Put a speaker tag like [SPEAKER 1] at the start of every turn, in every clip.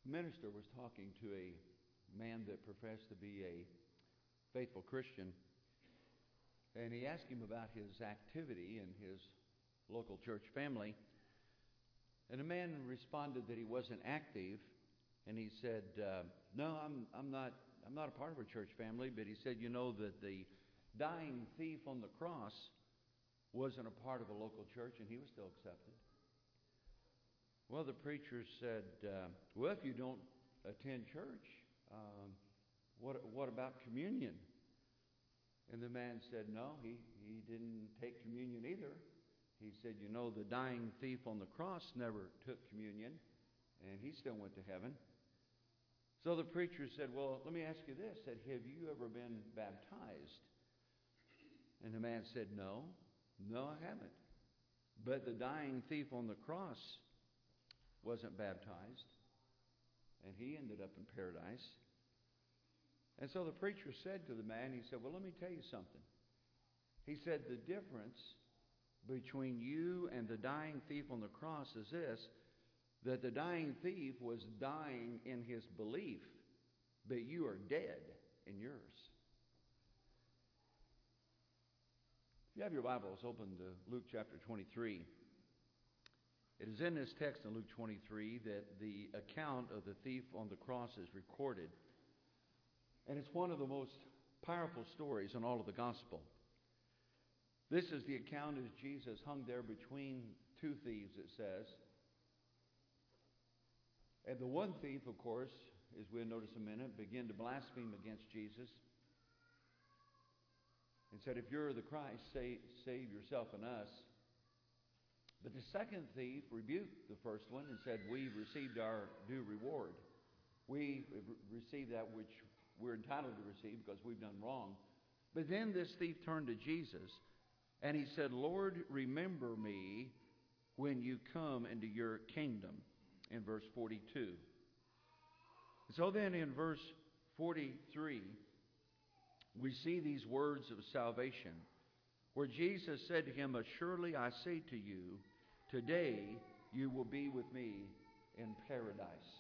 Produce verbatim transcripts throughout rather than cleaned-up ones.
[SPEAKER 1] minister was talking to a man that professed to be a faithful Christian, and he asked him about his activity in his local church family. And the man responded that he wasn't active, and he said, uh, "No, I'm I'm not I'm not a part of a church family." But he said, "You know that the dying thief on the cross wasn't a part of a local church, and he was still accepted." Well, the preacher said, uh, "Well, if you don't attend church, um, what what about communion?" And the man said, "No, he he didn't take communion either." He said, "You know, the dying thief on the cross never took communion, and he still went to heaven." So the preacher said, "Well, let me ask you this. Said, have you ever been baptized?" And the man said, "No, no, I haven't. But the dying thief on the cross wasn't baptized, and he ended up in paradise." And so the preacher said to the man, he said, "Well, let me tell you something." He said, "The difference between you and the dying thief on the cross is this, that the dying thief was dying in his belief, but you are dead in yours." If you have your Bibles, open to Luke chapter twenty-three. It is in this text in Luke twenty-three that the account of the thief on the cross is recorded. And it's one of the most powerful stories in all of the gospel. This is the account as Jesus hung there between two thieves, it says. And the one thief, of course, as we'll notice in a minute, began to blaspheme against Jesus and said, "If you're the Christ, save, save yourself and us." But the second thief rebuked the first one and said, "We've received our due reward. We received that which we're entitled to receive because we've done wrong." But then this thief turned to Jesus and he said, "Lord, remember me when you come into your kingdom," in verse forty-two. So then in verse forty-three, we see these words of salvation where Jesus said to him, "Surely I say to you, today you will be with me in paradise."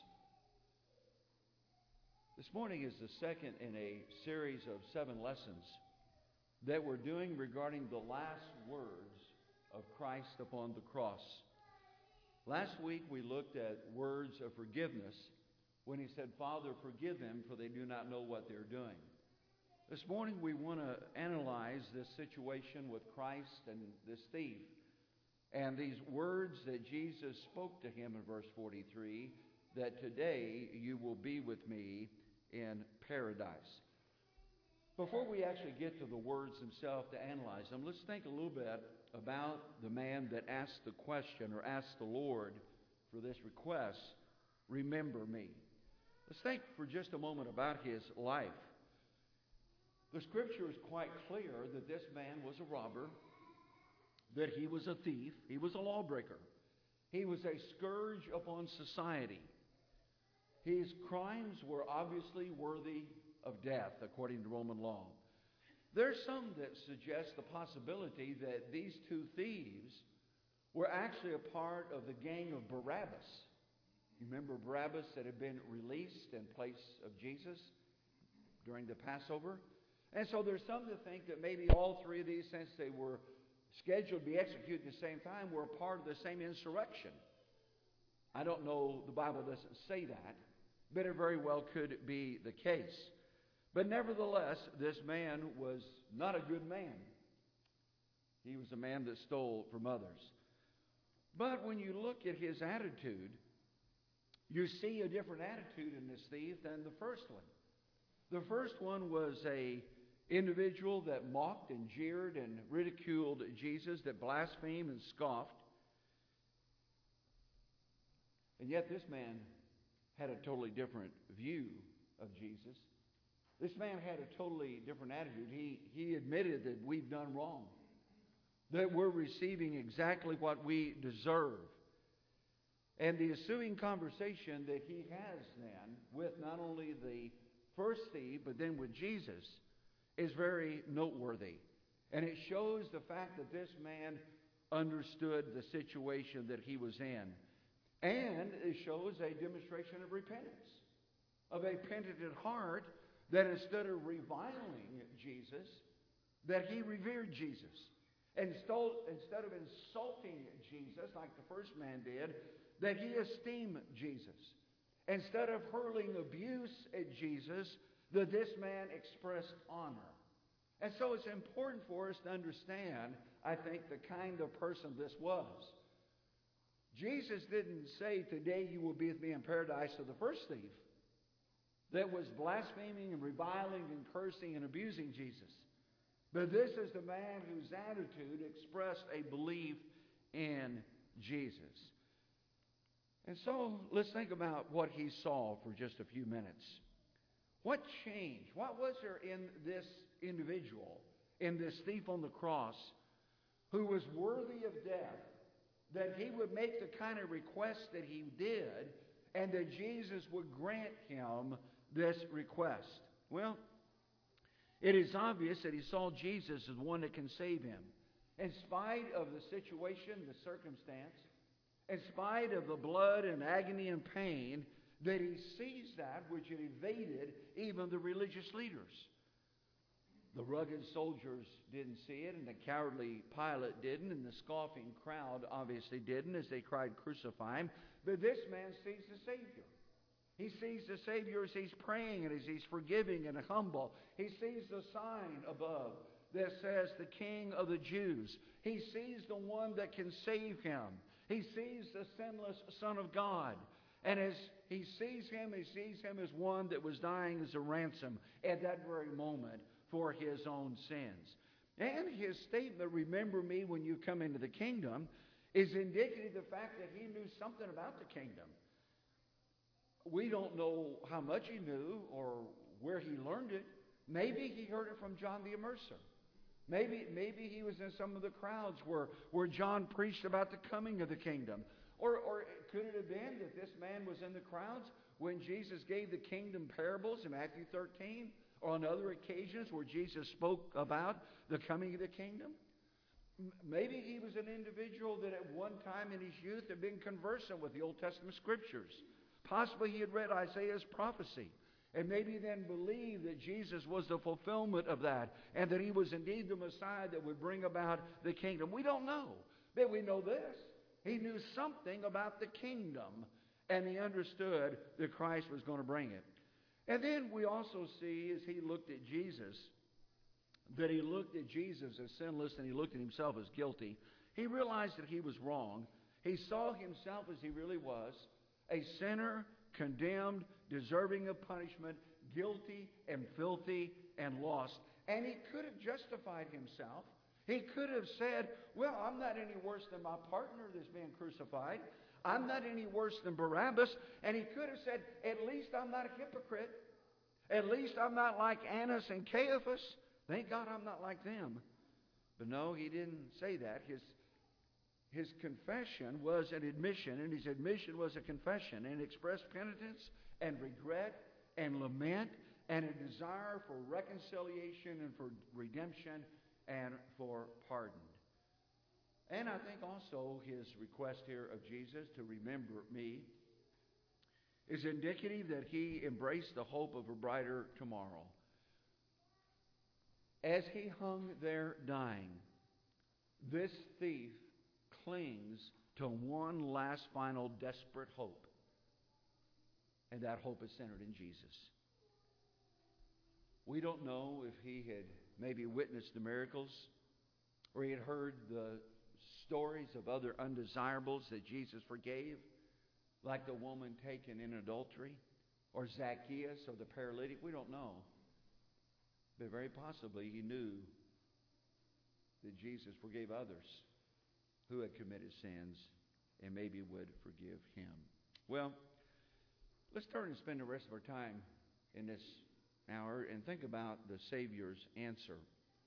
[SPEAKER 1] This morning is the second in a series of seven lessons that we're doing regarding the last words of Christ upon the cross. Last week we looked at words of forgiveness when he said, "Father, forgive them, for they do not know what they're doing." This morning we want to analyze this situation with Christ and this thief, and these words that Jesus spoke to him in verse forty-three, that today you will be with me in paradise. Before we actually get to the words themselves to analyze them, let's think a little bit about the man that asked the question or asked the Lord for this request, "Remember me." Let's think for just a moment about his life. The scripture is quite clear that this man was a robber, that he was a thief, he was a lawbreaker. He was a scourge upon society. His crimes were obviously worthy of death, according to Roman law. There's some that suggest the possibility that these two thieves were actually a part of the gang of Barabbas. You remember Barabbas that had been released in place of Jesus during the Passover? And so there's some that think that maybe all three of these, since they were scheduled to be executed at the same time, were a part of the same insurrection. I don't know, the Bible doesn't say that, but it very well could be the case. But nevertheless, this man was not a good man. He was a man that stole from others. But when you look at his attitude, you see a different attitude in this thief than the first one. The first one was a individual that mocked and jeered and ridiculed Jesus, that blasphemed and scoffed. And yet this man had a totally different view of Jesus. This man had a totally different attitude. He, he admitted that we've done wrong, that we're receiving exactly what we deserve. And the ensuing conversation that he has then with not only the first thief, but then with Jesus, is very noteworthy. And it shows the fact that this man understood the situation that he was in. And it shows a demonstration of repentance, of a penitent heart, that instead of reviling Jesus, that he revered Jesus. And instead of insulting Jesus like the first man did, that he esteemed Jesus. Instead of hurling abuse at Jesus, that this man expressed honor. And so it's important for us to understand, I think, the kind of person this was. Jesus didn't say, "Today you will be with me in paradise," to the first thief that was blaspheming and reviling and cursing and abusing Jesus. But this is the man whose attitude expressed a belief in Jesus. And so let's think about what he saw for just a few minutes. What changed? What was there in this individual, in this thief on the cross, who was worthy of death, that he would make the kind of request that he did, and that Jesus would grant him this request? Well, it is obvious that he saw Jesus as one that can save him. In spite of the situation, the circumstance, in spite of the blood and agony and pain, that he sees that which had evaded even the religious leaders. The rugged soldiers didn't see it, and the cowardly Pilate didn't, and the scoffing crowd obviously didn't as they cried, "Crucify him." But this man sees the Savior. He sees the Savior as he's praying and as he's forgiving and humble. He sees the sign above that says the King of the Jews. He sees the one that can save him. He sees the sinless Son of God. And as he sees him, he sees him as one that was dying as a ransom at that very moment for his own sins. And his statement, "Remember me when you come into the kingdom," is indicative of the fact that he knew something about the kingdom. We don't know how much he knew or where he learned it. Maybe he heard it from John the Immerser. Maybe, maybe he was in some of the crowds where, where John preached about the coming of the kingdom. Or, or could it have been that this man was in the crowds when Jesus gave the kingdom parables in Matthew thirteen, or on other occasions where Jesus spoke about the coming of the kingdom? Maybe he was an individual that at one time in his youth had been conversant with the Old Testament Scriptures. Possibly he had read Isaiah's prophecy, and maybe then believed that Jesus was the fulfillment of that, and that he was indeed the Messiah that would bring about the kingdom. We don't know, but we know this. He knew something about the kingdom, and he understood that Christ was going to bring it. And then we also see, as he looked at Jesus, that he looked at Jesus as sinless, and he looked at himself as guilty. He realized that he was wrong. He saw himself as he really was, a sinner, condemned, deserving of punishment, guilty and filthy and lost. And he could have justified himself. He could have said, "Well, I'm not any worse than my partner that's being crucified. I'm not any worse than Barabbas." And he could have said, "At least I'm not a hypocrite. At least I'm not like Annas and Caiaphas. Thank God I'm not like them." But no, he didn't say that. His His confession was an admission, and his admission was a confession, and expressed penitence and regret and lament and a desire for reconciliation and for redemption and for pardon. And I think also his request here of Jesus to remember me is indicative that he embraced the hope of a brighter tomorrow. As he hung there dying, this thief clings to one last final desperate hope. And that hope is centered in Jesus. We don't know if he had maybe witnessed the miracles, or he had heard the stories of other undesirables that Jesus forgave, like the woman taken in adultery, or Zacchaeus, or the paralytic. We don't know. But very possibly he knew that Jesus forgave others who had committed sins and maybe would forgive him. Well, let's turn and spend the rest of our time in this hour and think about the Savior's answer.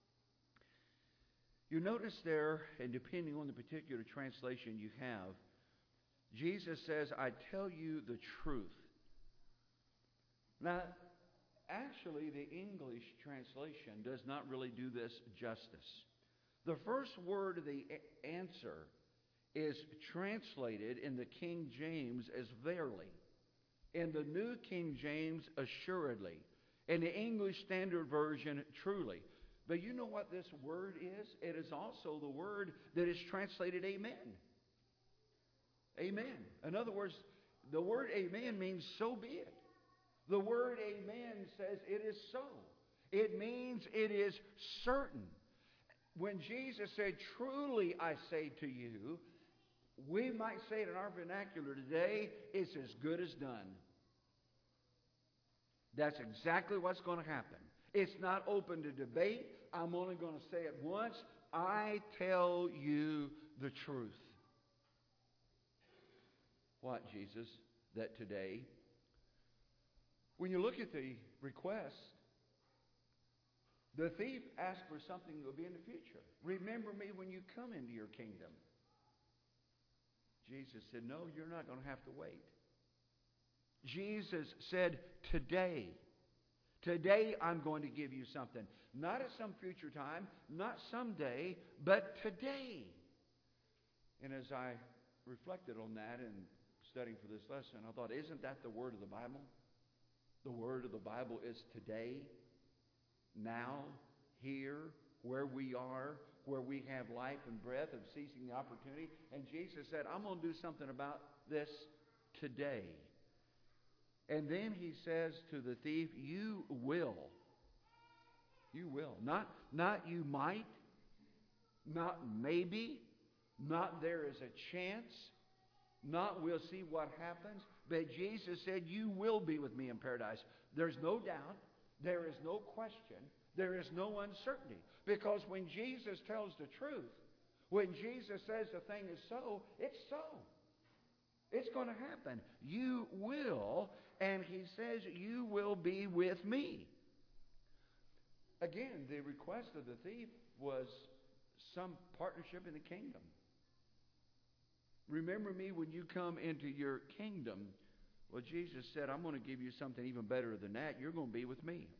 [SPEAKER 1] You notice there, and depending on the particular translation you have, Jesus says, "I tell you the truth." Now, actually, the English translation does not really do this justice. The first word of the answer is translated in the King James as verily. In the New King James, assuredly. In the English Standard Version, truly. But you know what this word is? It is also the word that is translated amen. Amen. In other words, the word amen means so be it. The word amen says it is so. It means it is certain. When Jesus said, truly I say to you, we might say it in our vernacular today, it's as good as done. That's exactly what's going to happen. It's not open to debate. I'm only going to say it once. I tell you the truth. What, Jesus? That today, when you look at the request, the thief asked for something that will be in the future. Remember me when you come into your kingdom. Jesus said, no, you're not going to have to wait. Jesus said, today, today I'm going to give you something. Not at some future time, not someday, but today. And as I reflected on that and studying for this lesson, I thought, isn't that the word of the Bible? The word of the Bible is today, now, here, where we are, where we have life and breath and seizing the opportunity. And Jesus said, I'm going to do something about this today. And then he says to the thief, you will. You will. Not, not you might, not maybe, not there is a chance, not we'll see what happens. But Jesus said, you will be with me in paradise. There's no doubt. There is no question. There is no uncertainty. Because when Jesus tells the truth, when Jesus says the thing is so, it's so. It's going to happen. You will, and he says, you will be with me. Again, the request of the thief was some partnership in the kingdom. Remember me when you come into your kingdom. Well, Jesus said, I'm going to give you something even better than that. You're going to be with me.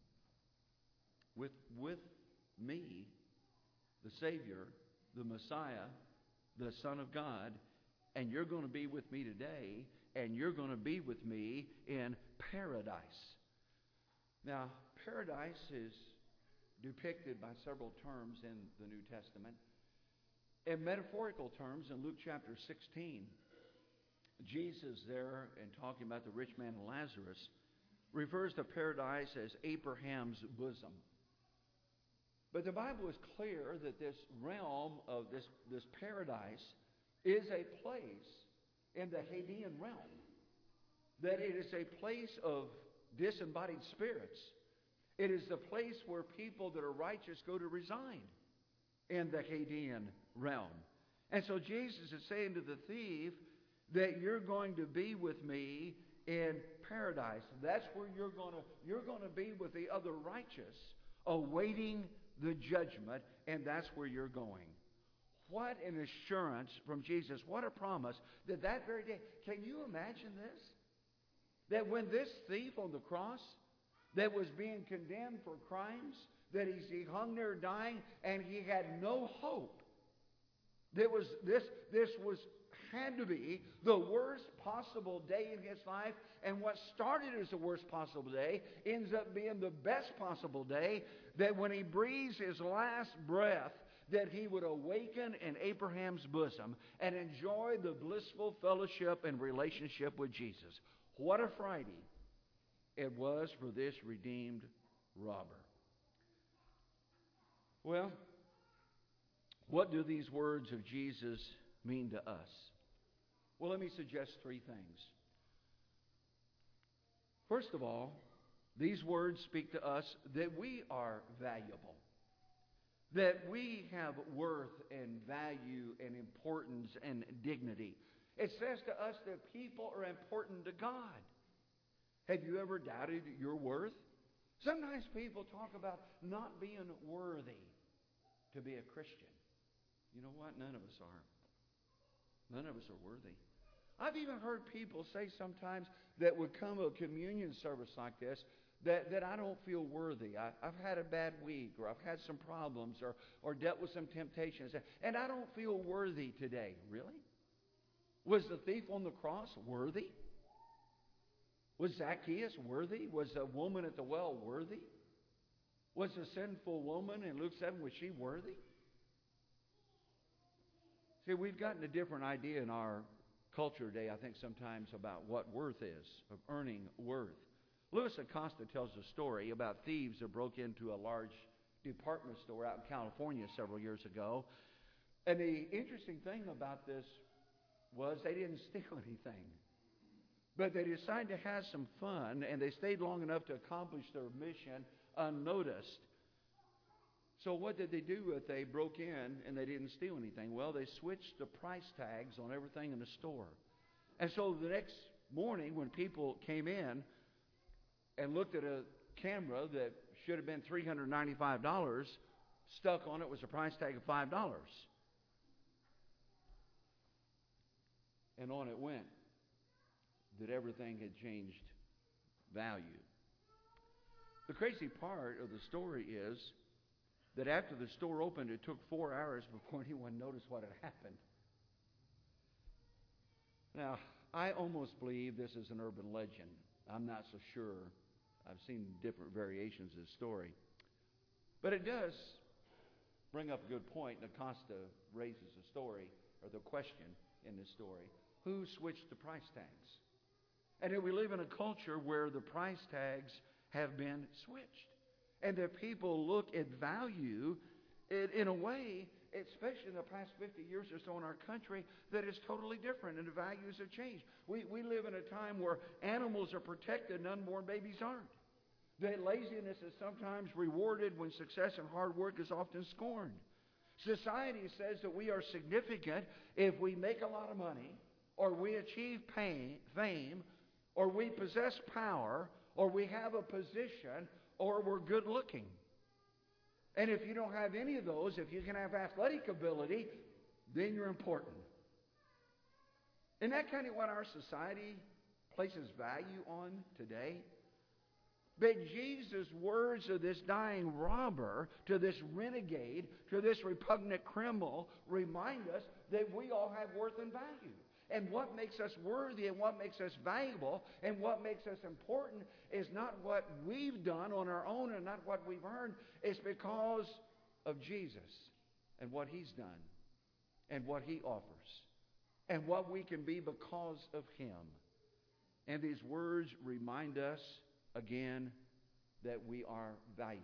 [SPEAKER 1] With, with me, the Savior, the Messiah, the Son of God, and you're going to be with me today, and you're going to be with me in paradise. Now, paradise is depicted by several terms in the New Testament. In metaphorical terms, in Luke chapter sixteen, Jesus there, in talking about the rich man and Lazarus, refers to paradise as Abraham's bosom. But the Bible is clear that this realm of this, this paradise is a place in the Hadean realm. That it is a place of disembodied spirits. It is the place where people that are righteous go to reside in the Hadean realm. And so Jesus is saying to the thief that you're going to be with me in paradise. That's where you're going to you're going to be with the other righteous, awaiting the judgment, and that's where you're going. What an assurance from Jesus. What a promise that that very day. Can you imagine this? That when this thief on the cross that was being condemned for crimes, that he's, he hung there dying and he had no hope. That was this this was had to be the worst possible day in his life, and what started as the worst possible day ends up being the best possible day, that when he breathes his last breath, that he would awaken in Abraham's bosom and enjoy the blissful fellowship and relationship with Jesus. What a Friday it was for this redeemed robber. Well, what do these words of Jesus mean to us? Well, let me suggest three things. First of all, these words speak to us that we are valuable. That we have worth and value and importance and dignity. It says to us that people are important to God. Have you ever doubted your worth? Sometimes people talk about not being worthy to be a Christian. You know what? None of us are. None of us are worthy. I've even heard people say sometimes that would come to a communion service like this that, that I don't feel worthy. I, I've had a bad week, or I've had some problems, or, or dealt with some temptations, and I don't feel worthy today. Really? Was the thief on the cross worthy? Was Zacchaeus worthy? Was a woman at the well worthy? Was a sinful woman in Luke seven, was she worthy? See, we've gotten a different idea in our culture today, I think, sometimes about what worth is, of earning worth. Louis Acosta tells a story about thieves that broke into a large department store out in California several years ago. And the interesting thing about this was they didn't steal anything. But they decided to have some fun, and they stayed long enough to accomplish their mission unnoticed. So what did they do if they broke in and they didn't steal anything? Well, they switched the price tags on everything in the store. And so the next morning when people came in and looked at a camera that should have been three hundred ninety-five dollars, stuck on it was a price tag of five dollars. And on it went that everything had changed value. The crazy part of the story is that after the store opened, it took four hours before anyone noticed what had happened. Now, I almost believe this is an urban legend. I'm not so sure. I've seen different variations of the story. But it does bring up a good point. Acosta raises the story, or the question in this story. Who switched the price tags? And we live in a culture where the price tags have been switched. And that people look at value in, in a way, especially in the past fifty years or so in our country, that is totally different, and the values have changed. We, we live in a time where animals are protected and unborn babies aren't. That laziness is sometimes rewarded when success and hard work is often scorned. Society says that we are significant if we make a lot of money, or we achieve pain, fame, or we possess power, or we have a position, or we're good looking. And if you don't have any of those, if you can have athletic ability, then you're important. Isn't that kind of what our society places value on today? But Jesus' words of this dying robber, to this renegade, to this repugnant criminal, remind us that we all have worth and value. And what makes us worthy and what makes us valuable and what makes us important is not what we've done on our own and not what we've earned. It's because of Jesus and what He's done and what He offers and what we can be because of Him. And these words remind us again that we are valuable.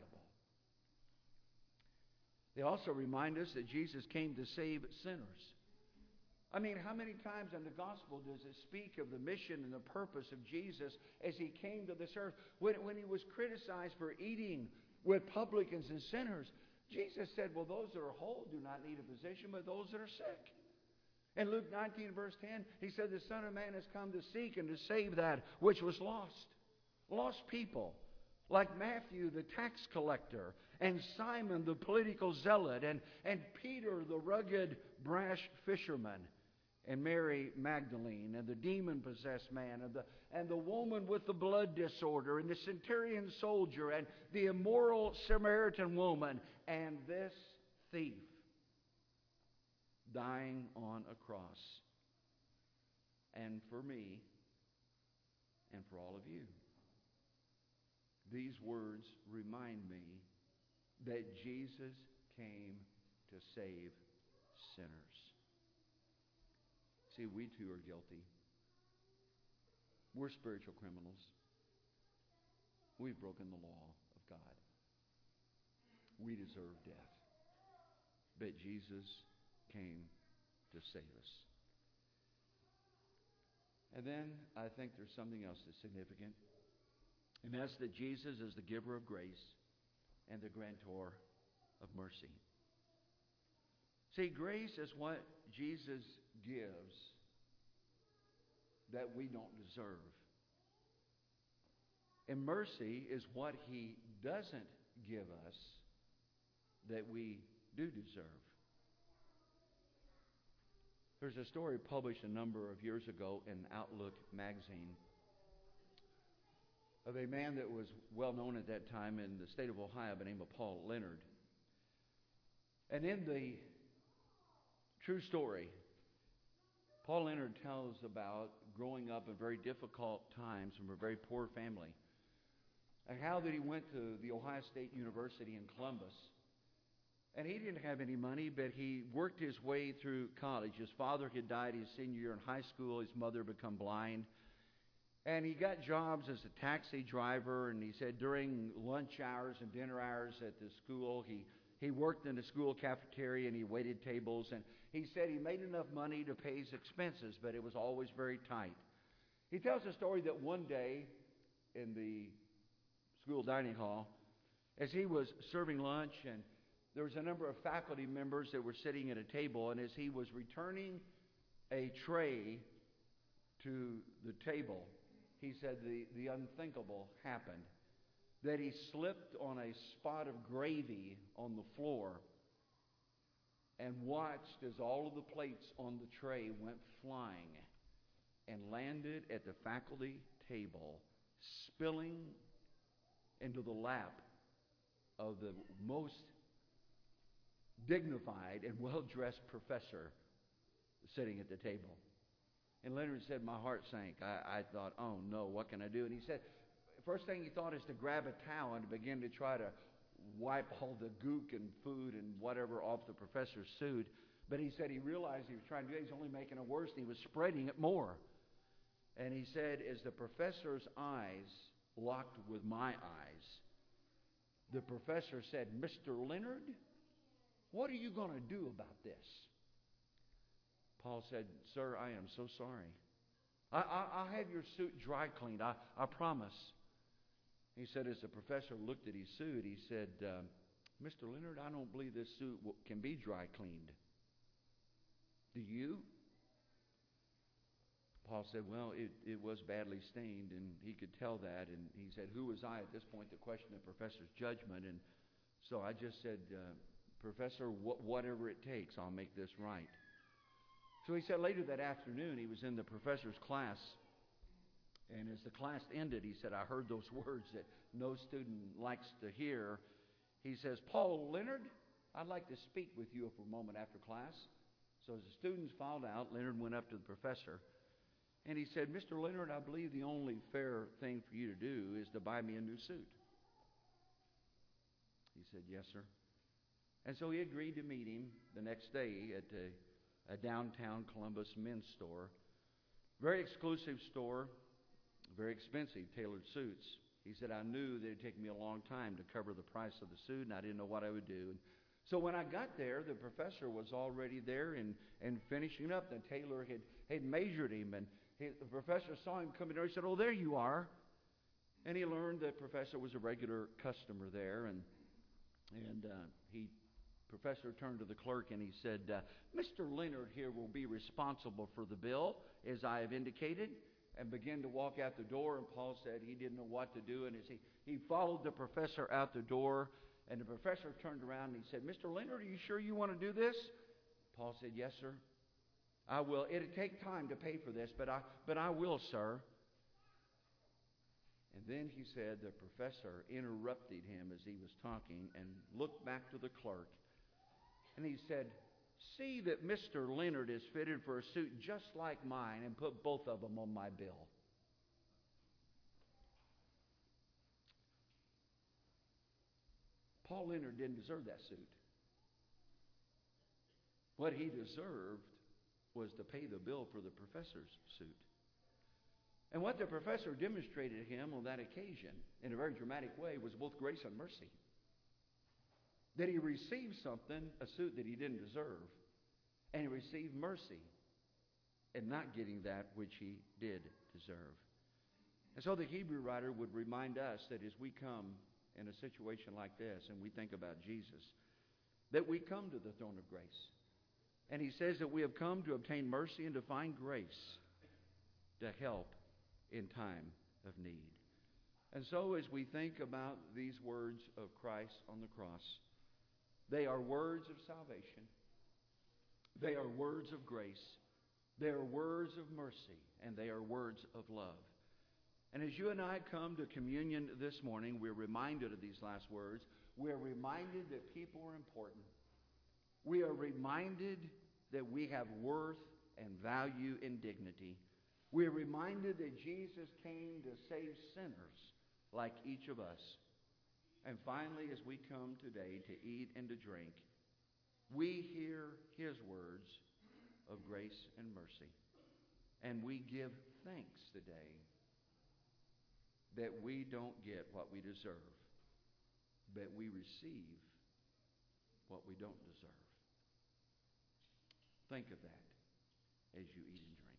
[SPEAKER 1] They also remind us that Jesus came to save sinners. I mean, how many times in the gospel does it speak of the mission and the purpose of Jesus as He came to this earth? When, when He was criticized for eating with publicans and sinners, Jesus said, well, those that are whole do not need a physician, but those that are sick. In Luke nineteen, verse ten, He said, the Son of Man has come to seek and to save that which was lost. Lost people like Matthew, the tax collector, and Simon, the political zealot, and, and Peter, the rugged, brash fisherman, and Mary Magdalene, and the demon-possessed man, and the, and the woman with the blood disorder, and the centurion soldier, and the immoral Samaritan woman, and this thief dying on a cross. And for me, and for all of you, these words remind me that Jesus came to save sinners. See, we too are guilty. We're spiritual criminals. We've broken the law of God. We deserve death. But Jesus came to save us. And then I think there's something else that's significant. And that's that Jesus is the giver of grace and the grantor of mercy. See, grace is what Jesus gives that we don't deserve. And mercy is what He doesn't give us that we do deserve. There's a story published a number of years ago in Outlook magazine of a man that was well known at that time in the state of Ohio by the name of Paul Leonard. And in the true story, Paul Leonard tells about growing up in very difficult times from a very poor family, and how that he went to the Ohio State University in Columbus. And he didn't have any money, but he worked his way through college. His father had died his senior year in high school. His mother had become blind. And he got jobs as a taxi driver, and he said during lunch hours and dinner hours at the school, he, he worked in the school cafeteria and he waited tables. And he said he made enough money to pay his expenses, but it was always very tight. He tells a story that one day in the school dining hall, as he was serving lunch, and there was a number of faculty members that were sitting at a table, and as he was returning a tray to the table, he said the, the unthinkable happened, that he slipped on a spot of gravy on the floor and watched as all of the plates on the tray went flying and landed at the faculty table, spilling into the lap of the most dignified and well-dressed professor sitting at the table. And Leonard said, my heart sank. I, I thought, oh no, what can I do? And he said, first thing he thought is to grab a towel and begin to try to wipe all the gook and food and whatever off the professor's suit. But he said he realized he was trying to do it. He's only making it worse, and he was spreading it more. And he said, as the professor's eyes locked with my eyes, the professor said, Mister Leonard, what are you going to do about this? Paul said, sir, I am so sorry. I, I, I'll have your suit dry cleaned. I, I promise. He said, as the professor looked at his suit, he said, uh, Mister Leonard, I don't believe this suit w- can be dry cleaned. Do you? Paul said, well, it, it was badly stained, and he could tell that. And he said, who was I at this point to question the professor's judgment? And so I just said, uh, Professor, wh- whatever it takes, I'll make this right. So he said later that afternoon he was in the professor's class, and as the class ended, he said, I heard those words that no student likes to hear. He says, Paul Leonard, I'd like to speak with you for a moment after class. So as the students filed out, Leonard went up to the professor, and he said, Mister Leonard, I believe the only fair thing for you to do is to buy me a new suit. He said, yes, sir. And so he agreed to meet him the next day at a a downtown Columbus men's store. Very exclusive store, very expensive tailored suits. He said, I knew that it'd take me a long time to cover the price of the suit, and I didn't know what I would do. And so when I got there, the professor was already there and, and finishing up. The tailor had, had measured him, and he, the professor saw him coming there. He said, oh, there you are. And he learned that the professor was a regular customer there, and, and uh, he professor turned to the clerk and he said, uh, Mister Leonard here will be responsible for the bill, as I have indicated, and began to walk out the door. And Paul said he didn't know what to do. And as he, he followed the professor out the door, and the professor turned around and he said, Mister Leonard, are you sure you want to do this? Paul said, yes, sir. I will. It'll take time to pay for this, but I, but I will, sir. And then he said the professor interrupted him as he was talking and looked back to the clerk. And he said, see that Mister Leonard is fitted for a suit just like mine, and put both of them on my bill. Paul Leonard didn't deserve that suit. What he deserved was to pay the bill for the professor's suit. And what the professor demonstrated to him on that occasion, in a very dramatic way, was both grace and mercy. That he received something, a suit that he didn't deserve, and he received mercy in not getting that which he did deserve. And so the Hebrew writer would remind us that as we come in a situation like this and we think about Jesus, that we come to the throne of grace. And he says that we have come to obtain mercy and to find grace to help in time of need. And so as we think about these words of Christ on the cross, they are words of salvation. They are words of grace. They are words of mercy. And they are words of love. And as you and I come to communion this morning, we're reminded of these last words. We're reminded that people are important. We are reminded that we have worth and value and dignity. We are reminded that Jesus came to save sinners like each of us. And finally, as we come today to eat and to drink, we hear his words of grace and mercy. And we give thanks today that we don't get what we deserve, but we receive what we don't deserve. Think of that as you eat and drink.